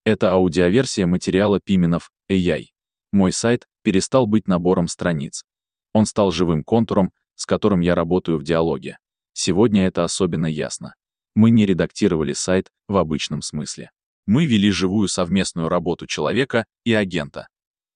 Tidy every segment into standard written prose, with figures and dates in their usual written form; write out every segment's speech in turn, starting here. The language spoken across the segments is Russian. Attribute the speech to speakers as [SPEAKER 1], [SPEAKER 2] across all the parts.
[SPEAKER 1] Это аудиоверсия материала Пименов AI. Мой сайт перестал быть набором страниц. Он стал живым контуром, с которым я работаю в диалоге. Сегодня это особенно ясно. Мы не редактировали сайт в обычном смысле. Мы вели живую совместную работу человека и агента.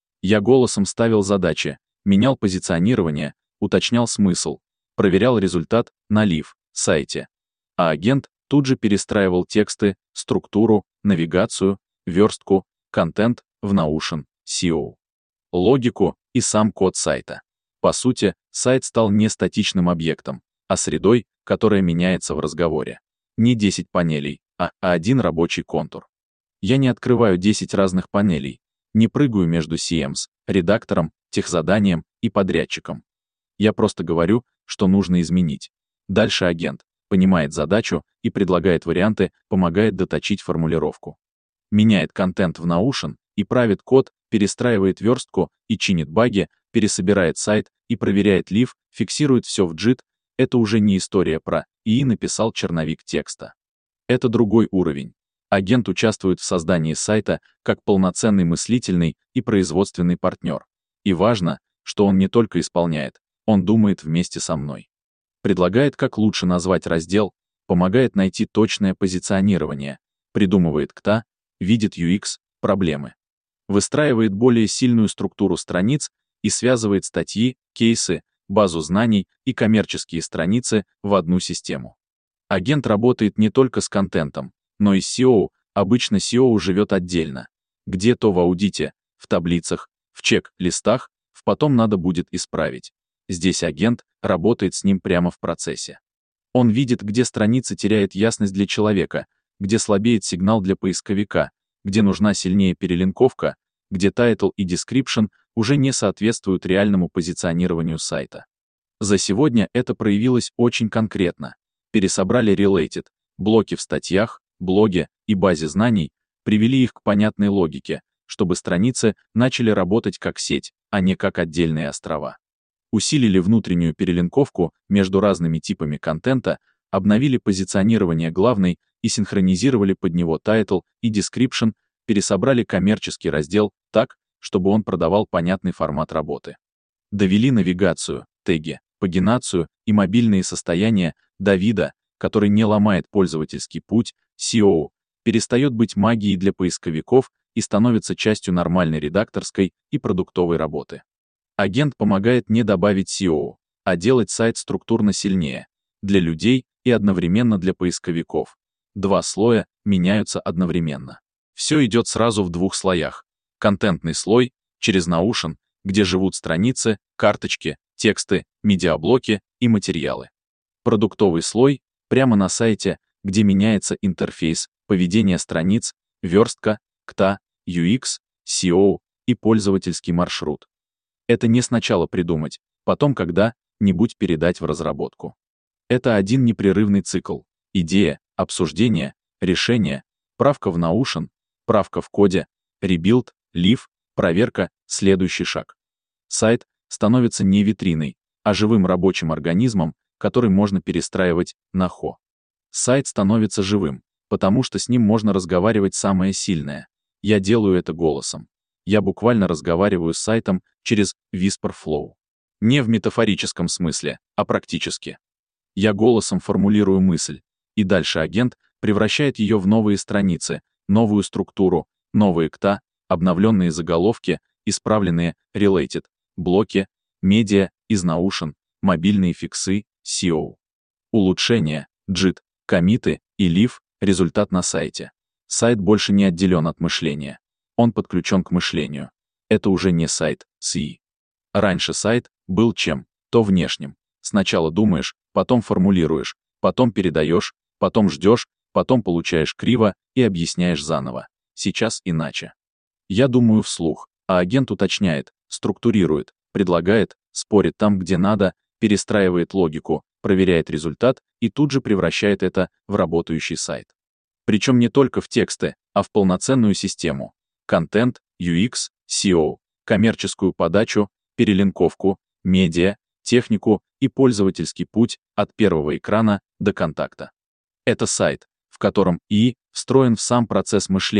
[SPEAKER 1] Я голосом ставил задачи, менял позиционирование, уточнял смысл, проверял результат на сайте. А агент тут же перестраивал тексты, структуру, навигацию, верстку, контент в Notion, SEO, логику и сам код сайта. По сути, сайт стал не статичным объектом, а средой, которая меняется в разговоре. Не 10 панелей, а один рабочий контур. Я не открываю 10 разных панелей, не прыгаю между CMS, редактором, техзаданием и подрядчиком. Я просто говорю, что нужно изменить. Дальше агент понимает задачу и предлагает варианты, помогает доточить формулировку. Меняет контент в Notion и правит код, перестраивает верстку и чинит баги, пересобирает сайт и проверяет фиксирует все в JIT. Это уже не история про ИИ написал черновик текста. Это другой уровень. Агент участвует в создании сайта как полноценный мыслительный и производственный партнер. И важно, что он не только исполняет, он думает вместе со мной. Предлагает, как лучше назвать раздел, помогает найти точное позиционирование, придумывает КТА, видит UX, проблемы. Выстраивает более сильную структуру страниц и связывает статьи, кейсы, базу знаний и коммерческие страницы в одну систему. Агент работает не только с контентом, но и с SEO. Обычно SEO живет отдельно. Где-то в аудите, в таблицах, в чек-листах, потом надо будет исправить. Здесь агент работает с ним прямо в процессе. Он видит, где страница теряет ясность для человека, где слабеет сигнал для поисковика, где нужна сильнее перелинковка, где title и description уже не соответствуют реальному позиционированию сайта. За сегодня это проявилось очень конкретно. Пересобрали related, блоки в статьях, блоге и базе знаний, привели их к понятной логике, чтобы страницы начали работать как сеть, а не как отдельные острова. Усилили внутреннюю перелинковку между разными типами контента, обновили позиционирование главной и синхронизировали под него title и description, пересобрали коммерческий раздел так, чтобы он продавал понятный формат работы. Довели навигацию, теги, пагинацию и мобильные состояния до вида, который не ломает пользовательский путь, SEO, перестает быть магией для поисковиков и становится частью нормальной редакторской и продуктовой работы. Агент помогает не добавить SEO, а делать сайт структурно сильнее, для людей и одновременно для поисковиков. Два слоя меняются одновременно. Все идет сразу в двух слоях. Контентный слой, через Notion, где живут страницы, карточки, тексты, медиаблоки и материалы. Продуктовый слой, прямо на сайте, где меняется интерфейс, поведение страниц, верстка, КТА, UX, SEO и пользовательский маршрут. Это не сначала придумать, потом когда-нибудь передать в разработку. Это один непрерывный цикл. Идея, обсуждение, решение, правка в Notion, правка в коде, ребилд, проверка, следующий шаг. Сайт становится не витриной, а живым рабочим организмом, который можно перестраивать на хо. Сайт становится живым, потому что с ним можно разговаривать самое сильное. Я делаю это голосом. Я буквально разговариваю с сайтом через Whisper Flow. Не в метафорическом смысле, а практически. Я голосом формулирую мысль, и дальше агент превращает ее в новые страницы, новую структуру, новые КТА, обновленные заголовки, исправленные related, блоки, медиа из Notion, мобильные фиксы, SEO. Улучшения, JIT, коммиты и результат на сайте. Сайт больше не отделен от мышления. Он подключен к мышлению. Это уже не сайт, СИ. Раньше сайт был чем-то внешним. Сначала думаешь, потом формулируешь, потом передаешь, потом ждешь, потом получаешь криво и объясняешь заново. Сейчас иначе. Я думаю вслух, а агент уточняет, структурирует, предлагает, спорит там, где надо, перестраивает логику, проверяет результат и тут же превращает это в работающий сайт. Причем не только в тексты, а в полноценную систему. Контент, UX, SEO, коммерческую подачу, перелинковку, медиа, технику и пользовательский путь от первого экрана до контакта. Это сайт, в котором ИИ встроен в сам процесс мышления,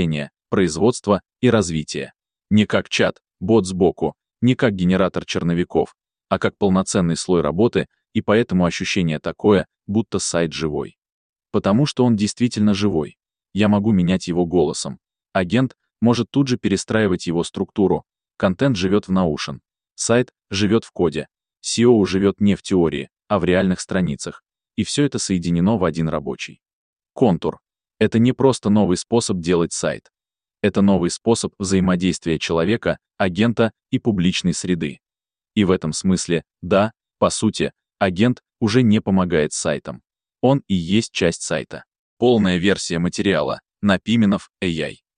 [SPEAKER 1] производства и развития. Не как чат, бот сбоку, не как генератор черновиков, а как полноценный слой работы, и поэтому ощущение такое, будто сайт живой. Потому что он действительно живой. Я могу менять его голосом. Агент может тут же перестраивать его структуру. Контент живет в Notion. Сайт живет в коде. SEO живет не в теории, а в реальных страницах. И все это соединено в один рабочий контур. Это не просто новый способ делать сайт. Это новый способ взаимодействия человека, агента и публичной среды. И в этом смысле, да, по сути, агент уже не помогает сайтам. Он и есть часть сайта. Полная версия материала на Piminov AI.